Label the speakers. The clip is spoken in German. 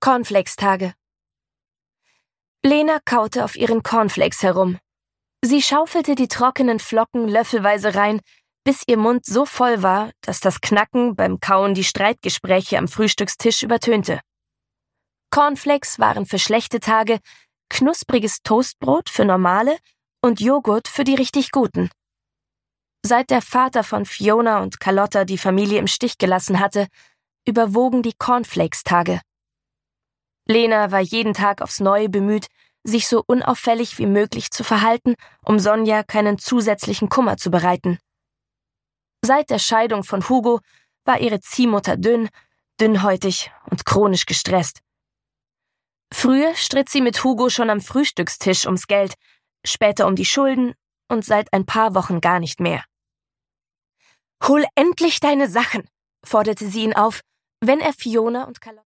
Speaker 1: Cornflakes-Tage. Lena kaute auf ihren Cornflakes herum. Sie schaufelte die trockenen Flocken löffelweise rein, bis ihr Mund so voll war, dass das Knacken beim Kauen die Streitgespräche am Frühstückstisch übertönte. Cornflakes waren für schlechte Tage, knuspriges Toastbrot für normale und Joghurt für die richtig guten. Seit der Vater von Fiona und Carlotta die Familie im Stich gelassen hatte, überwogen die Cornflakes-Tage. Lena war jeden Tag aufs Neue bemüht, sich so unauffällig wie möglich zu verhalten, um Sonja keinen zusätzlichen Kummer zu bereiten. Seit der Scheidung von Hugo war ihre Ziehmutter dünn, dünnhäutig und chronisch gestresst. Früher stritt sie mit Hugo schon am Frühstückstisch ums Geld, später um die Schulden und seit ein paar Wochen gar nicht mehr. »Hol endlich deine Sachen«, forderte sie ihn auf, wenn er Fiona und Carlotta